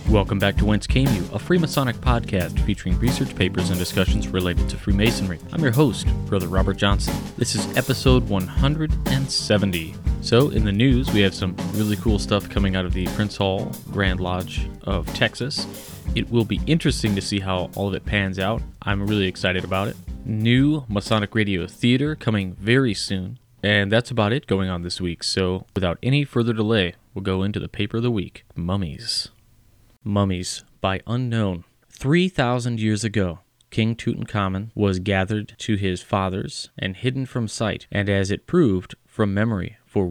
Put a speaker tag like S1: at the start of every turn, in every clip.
S1: Welcome back to Whence Came You, a Freemasonic podcast featuring research papers and discussions related to Freemasonry. I'm your host, Brother Robert Johnson. This is episode 170. So, in the news, we have some really cool stuff coming out of the Prince Hall Grand Lodge of Texas. It will be interesting to see how all of it pans out. I'm really excited about it. New Masonic Radio Theater coming very soon. And that's about it going on this week. So, without any further delay, we'll go into the paper of the week, Mummies. Mummies by Unknown. 3,000 years ago, King Tutankhamun was gathered to his fathers and hidden from sight, and as it proved, from memory, for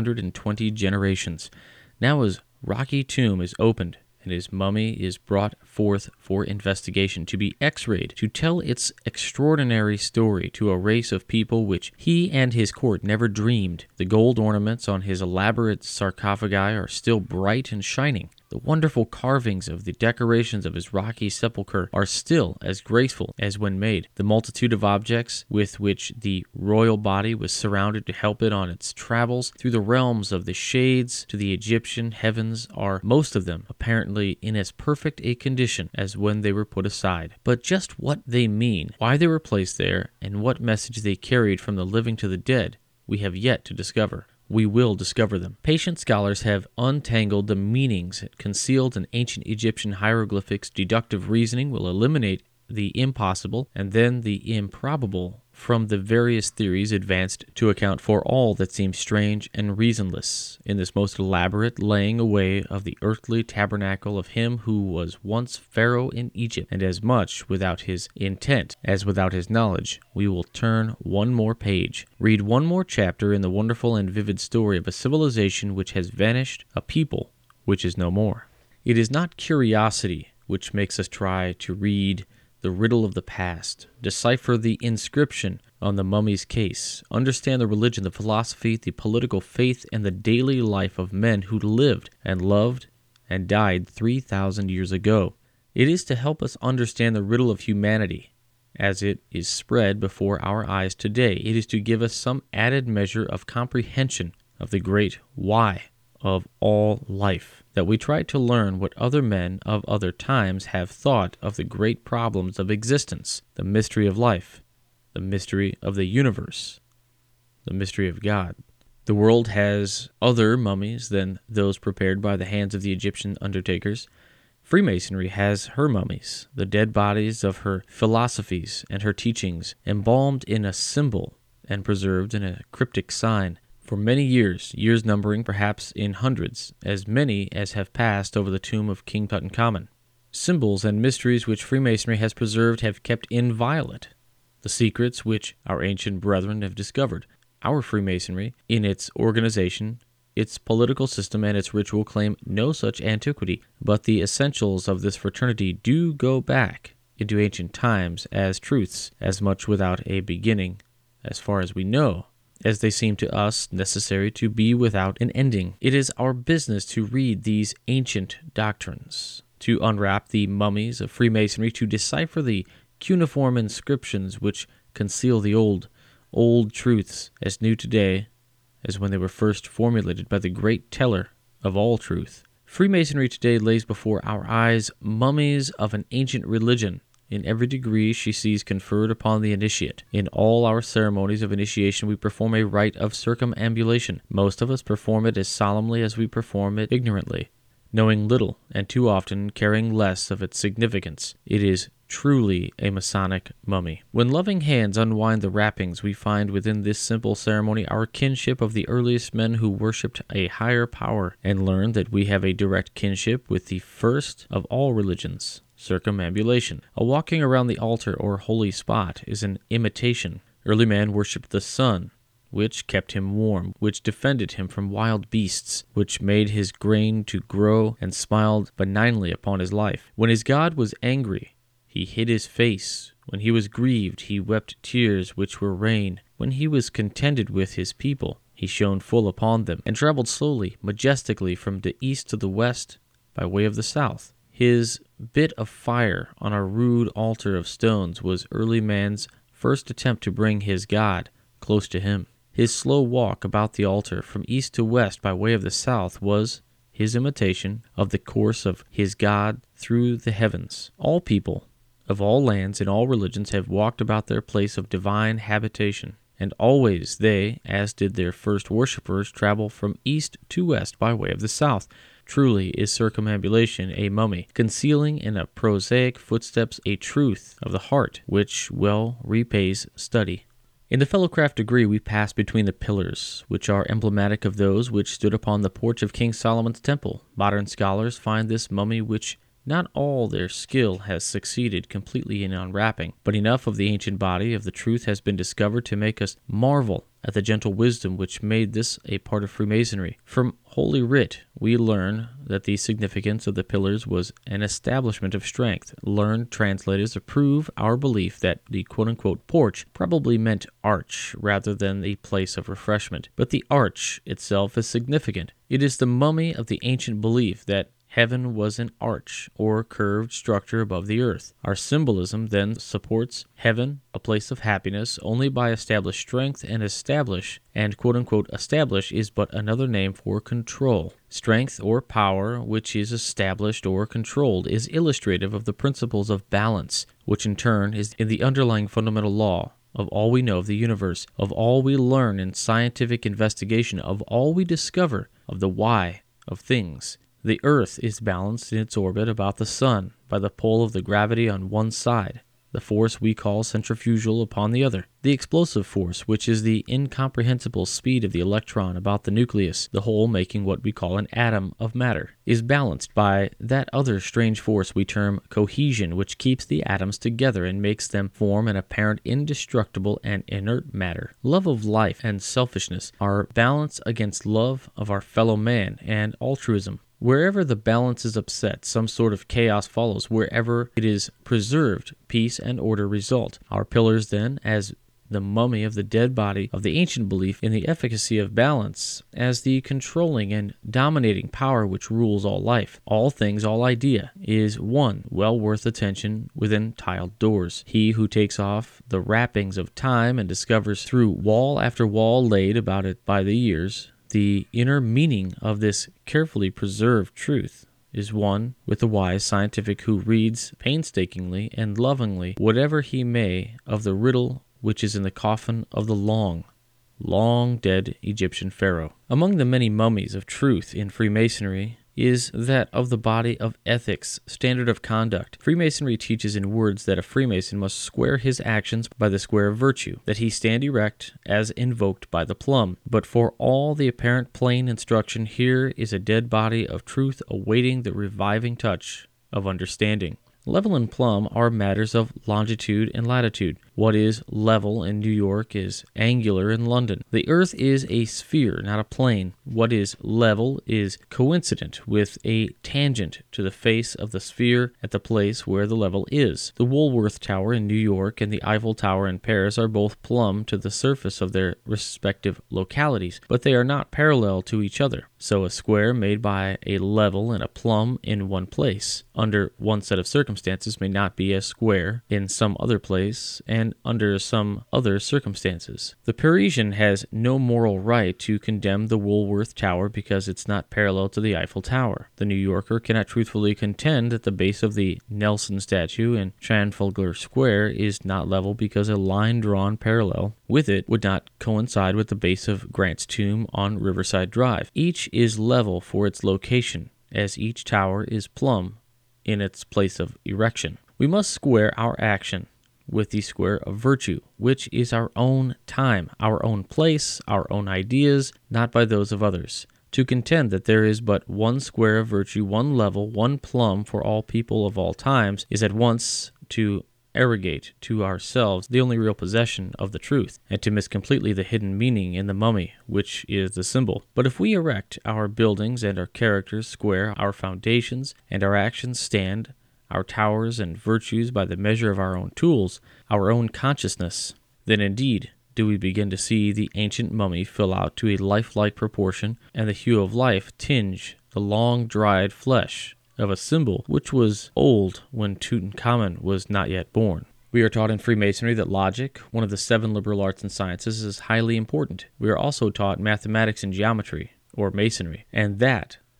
S1: 120 generations. Now his rocky tomb is opened, and his mummy is brought forth for investigation, to be x-rayed, to tell its extraordinary story to a race of people which he and his court never dreamed. The gold ornaments on his elaborate sarcophagi are still bright and shining. The wonderful carvings of the decorations of his rocky sepulchre are still as graceful as when made. The multitude of objects with which the royal body was surrounded to help it on its travels through the realms of the shades to the Egyptian heavens are, most of them, apparently in as perfect a condition as when they were put aside. But just what they mean, why they were placed there, and what message they carried from the living to the dead, we have yet to discover. We will discover them. Patient scholars have untangled the meanings concealed in ancient Egyptian hieroglyphics. Deductive reasoning will eliminate the impossible and then the improbable from the various theories advanced to account for all that seems strange and reasonless in this most elaborate laying away of the earthly tabernacle of him who was once Pharaoh in Egypt. And as much without his intent as without his knowledge, we will turn one more page, read one more chapter in the wonderful and vivid story of a civilization which has vanished, a people which is no more. It is not curiosity which makes us try to read the riddle of the past, decipher the inscription on the mummy's case, understand the religion, the philosophy, the political faith, and the daily life of men who lived and loved and died 3,000 years ago. It is to help us understand the riddle of humanity as it is spread before our eyes today. It is to give us some added measure of comprehension of the great why of all life, that we try to learn what other men of other times have thought of the great problems of existence, the mystery of life, the mystery of the universe, the mystery of God. The world has other mummies than those prepared by the hands of the Egyptian undertakers. Freemasonry has her mummies, the dead bodies of her philosophies and her teachings, embalmed in a symbol and preserved in a cryptic sign. For many years numbering perhaps in hundreds, as many as have passed over the tomb of King Tutankhamun. Symbols and mysteries which Freemasonry has preserved have kept inviolate. The secrets which our ancient brethren have discovered. Our Freemasonry, in its organization, its political system, and its ritual claim no such antiquity, but the essentials of this fraternity do go back into ancient times as truths, as much without a beginning, as far as we know, as they seem to us necessary to be without an ending. It is our business to read these ancient doctrines, to unwrap the mummies of Freemasonry, to decipher the cuneiform inscriptions which conceal the old truths, as new today as when they were first formulated by the great teller of all truth. Freemasonry today lays before our eyes mummies of an ancient religion, in every degree she sees conferred upon the initiate. In all our ceremonies of initiation we perform a rite of circumambulation. Most of us perform it as solemnly as we perform it ignorantly, knowing little and too often caring less of its significance. It is truly a Masonic mummy. When loving hands unwind the wrappings, we find within this simple ceremony our kinship of the earliest men who worshipped a higher power, and learn that we have a direct kinship with the first of all religions, circumambulation. A walking around the altar or holy spot is an imitation. Early man worshipped the sun, which kept him warm, which defended him from wild beasts, which made his grain to grow and smiled benignly upon his life. When his God was angry, he hid his face. When he was grieved, he wept tears which were rain. When he was contented with his people, he shone full upon them, and traveled slowly, majestically from the east to the west, by way of the south. His bit of fire on a rude altar of stones was early man's first attempt to bring his God close to him. His slow walk about the altar from east to west by way of the south was his imitation of the course of his God through the heavens. All people of all lands and all religions have walked about their place of divine habitation, and always they, as did their first worshippers, travel from east to west by way of the south. Truly is circumambulation a mummy, concealing in a prosaic footsteps a truth of the heart, which well repays study. In the Fellowcraft degree we pass between the pillars, which are emblematic of those which stood upon the porch of King Solomon's temple. Modern scholars find this mummy which not all their skill has succeeded completely in unwrapping, but enough of the ancient body of the truth has been discovered to make us marvel at the gentle wisdom which made this a part of Freemasonry. From Holy Writ, we learn that the significance of the pillars was an establishment of strength. Learned translators approve our belief that the quote-unquote porch probably meant arch rather than the place of refreshment. But the arch itself is significant. It is the mummy of the ancient belief that heaven was an arch, or curved structure above the earth. Our symbolism then supports heaven, a place of happiness, only by established strength, and quote-unquote establish is but another name for control. Strength or power, which is established or controlled, is illustrative of the principles of balance, which in turn is in the underlying fundamental law of all we know of the universe, of all we learn in scientific investigation, of all we discover of the why of things. The earth is balanced in its orbit about the sun by the pull of the gravity on one side, the force we call centrifugal upon the other. The explosive force, which is the incomprehensible speed of the electron about the nucleus, the whole making what we call an atom of matter, is balanced by that other strange force we term cohesion, which keeps the atoms together and makes them form an apparent indestructible and inert matter. Love of life and selfishness are balanced against love of our fellow man and altruism. Wherever the balance is upset, some sort of chaos follows. Wherever it is preserved, peace and order result. Our pillars, then, as the mummy of the dead body of the ancient belief in the efficacy of balance, as the controlling and dominating power which rules all life, all things, all idea, is one well worth attention within tiled doors. He who takes off the wrappings of time and discovers through wall after wall laid about it by the years, the inner meaning of this carefully preserved truth is one with the wise scientific who reads painstakingly and lovingly whatever he may of the riddle which is in the coffin of the long dead Egyptian pharaoh. Among the many mummies of truth in Freemasonry is that of the body of ethics, standard of conduct. Freemasonry teaches in words that a Freemason must square his actions by the square of virtue, that he stand erect as invoked by the plumb. But for all the apparent plain instruction, here is a dead body of truth awaiting the reviving touch of understanding. Level and plumb are matters of longitude and latitude. What is level in New York is angular in London. The earth is a sphere, not a plane. What is level is coincident with a tangent to the face of the sphere at the place where the level is. The Woolworth Tower in New York and the Eiffel Tower in Paris are both plumb to the surface of their respective localities, but they are not parallel to each other. So a square made by a level and a plumb in one place, under one set of circumstances, may not be a square in some other place and under some other circumstances. The Parisian has no moral right to condemn the Woolworth Tower because it's not parallel to the Eiffel Tower. The New Yorker cannot truthfully contend that the base of the Nelson statue in Trafalgar Square is not level because a line drawn parallel with it would not coincide with the base of Grant's tomb on Riverside Drive. Each is level for its location, as each tower is plumb in its place of erection. We must square our action with the square of virtue, which is our own time, our own place, our own ideas, not by those of others. To contend that there is but one square of virtue, one level, one plumb for all people of all times, is at once to arrogate to ourselves the only real possession of the truth, and to miss completely the hidden meaning in the mummy, which is the symbol. But if we erect our buildings and our characters square, our foundations and our actions stand, our towers and virtues by the measure of our own tools, our own consciousness, then indeed do we begin to see the ancient mummy fill out to a lifelike proportion, and the hue of life tinge the long-dried flesh of a symbol which was old when Tutankhamun was not yet born. We are taught in Freemasonry that logic, one of the 7 liberal arts and sciences, is highly important. We are also taught mathematics and geometry, or masonry, and that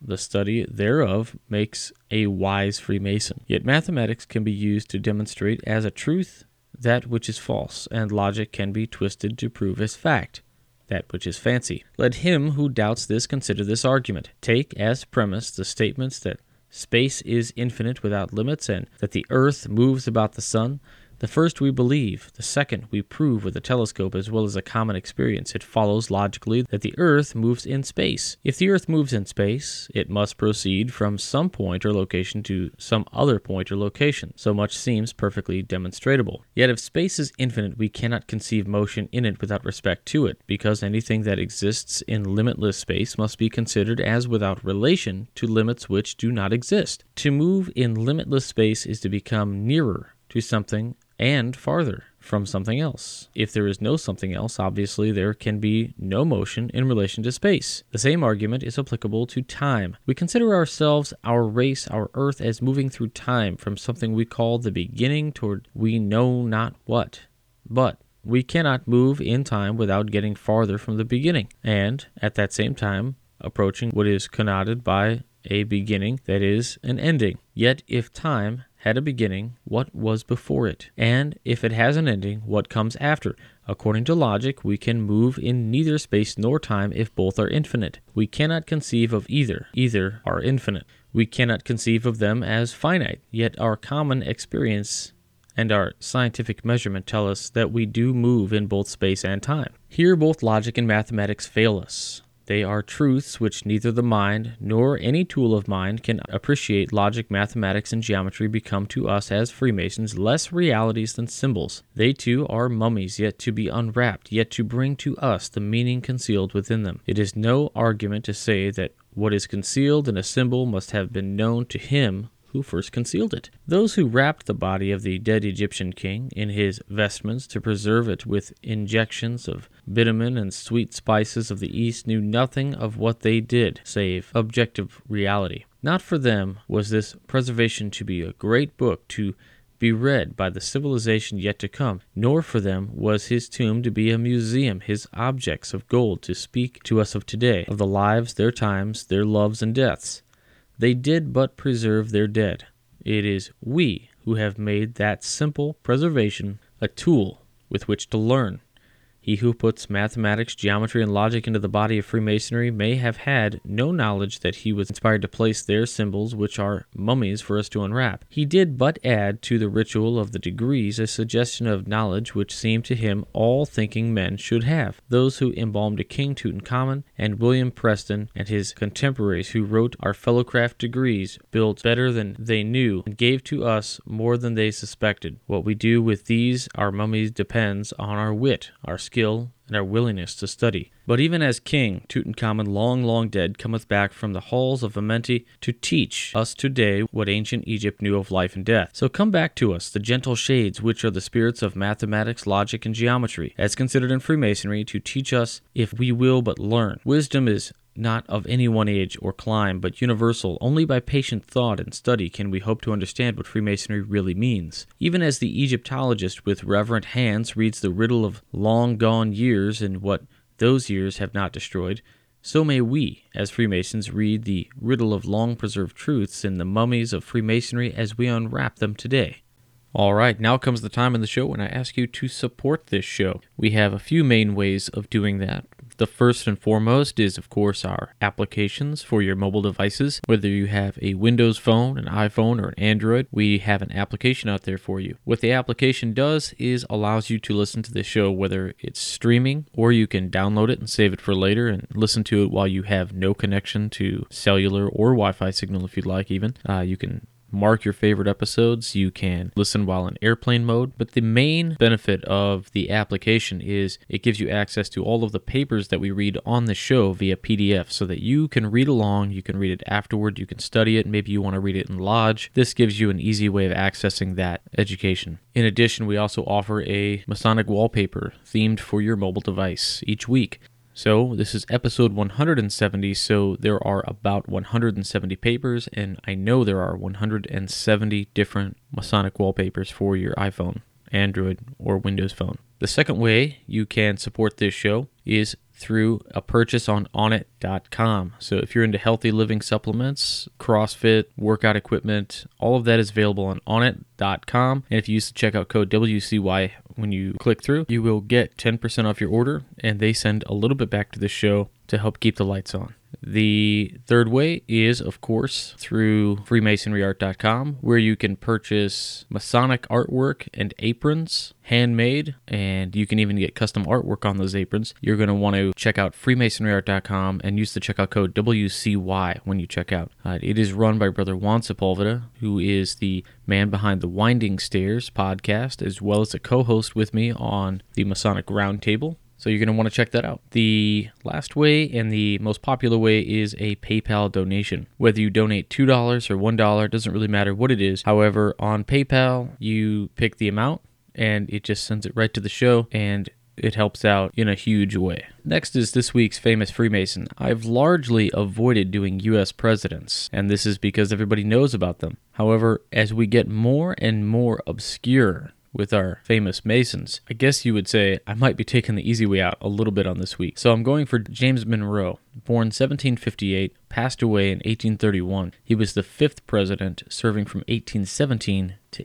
S1: the study thereof makes a wise Freemason. Yet mathematics can be used to demonstrate as a truth that which is false, and logic can be twisted to prove as fact that which is fancy. Let him who doubts this consider this argument. Take as premise the statements that space is infinite without limits, and that the earth moves about the sun. The first we believe, the second we prove with a telescope as well as a common experience. It follows logically that the earth moves in space. If the earth moves in space, it must proceed from some point or location to some other point or location. So much seems perfectly demonstrable. Yet if space is infinite, we cannot conceive motion in it without respect to it, because anything that exists in limitless space must be considered as without relation to limits which do not exist. To move in limitless space is to become nearer to something and farther from something else. If there is no something else, obviously there can be no motion in relation to space. The same argument is applicable to time. We consider ourselves, our race, our earth, as moving through time from something we call the beginning toward we know not what. But we cannot move in time without getting farther from the beginning, and at that same time approaching what is connoted by a beginning that is an ending. Yet if time had a beginning, what was before it? And if it has an ending, what comes after? According to logic, we can move in neither space nor time if both are infinite. We cannot conceive of either. Either are infinite. We cannot conceive of them as finite, yet our common experience and our scientific measurement tell us that we do move in both space and time. Here both logic and mathematics fail us. They are truths which neither the mind nor any tool of mind can appreciate. Logic, mathematics, and geometry become to us as Freemasons less realities than symbols. They too are mummies yet to be unwrapped, yet to bring to us the meaning concealed within them. It is no argument to say that what is concealed in a symbol must have been known to him who first concealed it. Those who wrapped the body of the dead Egyptian king in his vestments to preserve it with injections of bitumen and sweet spices of the East knew nothing of what they did, save objective reality. Not for them was this preservation to be a great book to be read by the civilization yet to come, nor for them was his tomb to be a museum, his objects of gold to speak to us of today, of the lives, their times, their loves and deaths. They did but preserve their dead. It is we who have made that simple preservation a tool with which to learn. He who puts mathematics, geometry, and logic into the body of Freemasonry may have had no knowledge that he was inspired to place there symbols which are mummies for us to unwrap. He did but add to the ritual of the degrees a suggestion of knowledge which seemed to him all thinking men should have. Those who embalmed King Tutankhamun and William Preston and his contemporaries who wrote our fellowcraft degrees built better than they knew and gave to us more than they suspected. What we do with these, our mummies, depends on our wit, our skill, and our willingness to study. But even as King Tutankhamun, long dead, cometh back from the halls of Amenti to teach us today what ancient Egypt knew of life and death. So come back to us, the gentle shades, which are the spirits of mathematics, logic, and geometry, as considered in Freemasonry, to teach us if we will but learn. Wisdom is not of any one age or clime, but universal. Only by patient thought and study can we hope to understand what Freemasonry really means. Even as the Egyptologist with reverent hands reads the riddle of long-gone years and what those years have not destroyed, so may we, as Freemasons, read the riddle of long-preserved truths in the mummies of Freemasonry as we unwrap them today. All right, now comes the time in the show when I ask you to support this show. We have a few main ways of doing that. The first and foremost is, of course, our applications for your mobile devices. Whether you have a Windows phone, an iPhone, or an Android, we have an application out there for you. What the application does is allows you to listen to the show, whether it's streaming or you can download it and save it for later and listen to it while you have no connection to cellular or Wi-Fi signal if you'd like even. You can mark your favorite episodes. You can listen while in airplane mode. But the main benefit of the application is it gives you access to all of the papers that we read on the show via PDF so that you can read along, you can read it afterward, you can study it, maybe you want to read it in Lodge. This gives you an easy way of accessing that education. In addition, we also offer a Masonic wallpaper themed for your mobile device each week. So this is episode 170, so there are about 170 papers, and I know there are 170 different Masonic wallpapers for your iPhone, Android, or Windows phone. The second way you can support this show is through a purchase on Onnit.com. So if you're into healthy living supplements, CrossFit, workout equipment, all of that is available on Onnit.com. And if you use the checkout code WCY when you click through, you will get 10% off your order, and they send a little bit back to the show to help keep the lights on. The third way is, of course, through FreemasonryArt.com, where you can purchase Masonic artwork and aprons, handmade, and you can even get custom artwork on those aprons. You're going to want to check out FreemasonryArt.com and use the checkout code WCY when you check out. It is run by Brother Juan Sepulveda, who is the man behind the Winding Stairs podcast, as well as a co-host with me on the Masonic Roundtable. So you're going to want to check that out. The last way and the most popular way is a PayPal donation. Whether you donate $2 or $1, doesn't really matter what it is. However, on PayPal, you pick the amount and it just sends it right to the show, and it helps out in a huge way. Next is this week's famous Freemason. I've largely avoided doing U.S. presidents, and this is because everybody knows about them. However, as we get more and more obscure with our famous Masons, I guess you would say I might be taking the easy way out a little bit on this week. So I'm going for James Monroe, born 1758, passed away in 1831. He was the 5th president, serving from 1817 to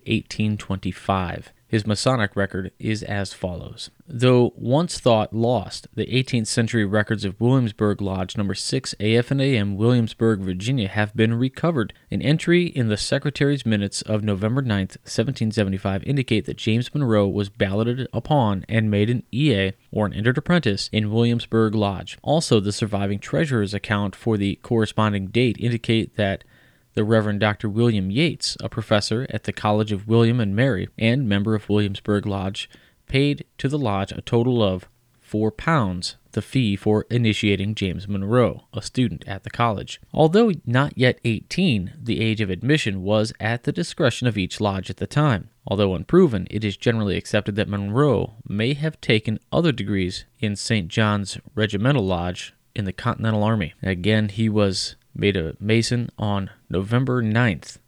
S1: 1825. His Masonic record is as follows. Though once thought lost, the 18th century records of Williamsburg Lodge No. 6 AF&AM, Williamsburg, Virginia, have been recovered. An entry in the Secretary's minutes of November 9th, 1775, indicate that James Monroe was balloted upon and made an EA, or an entered apprentice, in Williamsburg Lodge. Also, the surviving treasurer's account for the corresponding date indicate that the Reverend Dr. William Yates, a professor at the College of William and Mary and member of Williamsburg Lodge, paid to the lodge a total of £4, the fee for initiating James Monroe, a student at the college. Although not yet 18, the age of admission was at the discretion of each lodge at the time. Although unproven, it is generally accepted that Monroe may have taken other degrees in St. John's Regimental Lodge in the Continental Army. Again, he was made a Mason on November 9th,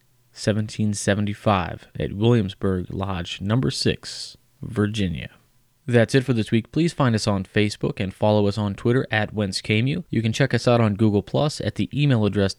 S1: 1775 at Williamsburg Lodge No. 6, Virginia. That's it for this week. Please find us on Facebook and follow us on Twitter at Whence Came You. You can check us out on Google Plus at the email address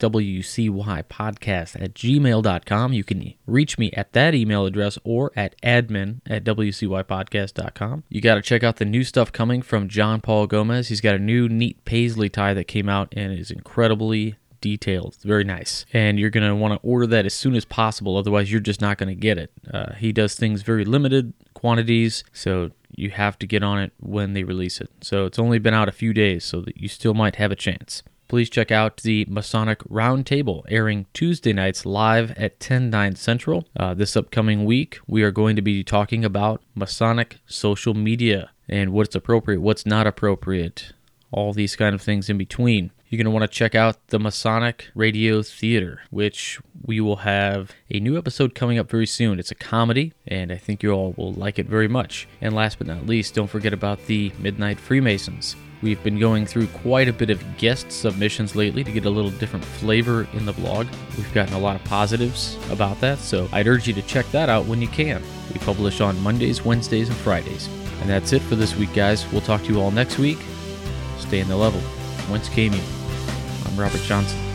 S1: wcypodcast@gmail.com. You can reach me at that email address or at admin@wcypodcast.com. You got to check out the new stuff coming from John Paul Gomez. He's got a new neat paisley tie that came out and is incredibly detailed. It's very nice. And you're going to want to order that as soon as possible, otherwise you're just not going to get it. He does things very limited quantities, so you have to get on it when they release it. So it's only been out a few days, so that you still might have a chance. Please check out the Masonic Roundtable, airing Tuesday nights live at 10/9 Central. This upcoming week, we are going to be talking about Masonic social media and what's appropriate, what's not appropriate, all these kind of things in between. You're going to want to check out the Masonic Radio Theater, which we will have a new episode coming up very soon. It's a comedy, and I think you all will like it very much. And last but not least, don't forget about the Midnight Freemasons. We've been going through quite a bit of guest submissions lately to get a little different flavor in the blog. We've gotten a lot of positives about that, so I'd urge you to check that out when you can. We publish on Mondays, Wednesdays, and Fridays. And that's it for this week, guys. We'll talk to you all next week. Stay in the level. Whence Came You? I'm Robert Johnson.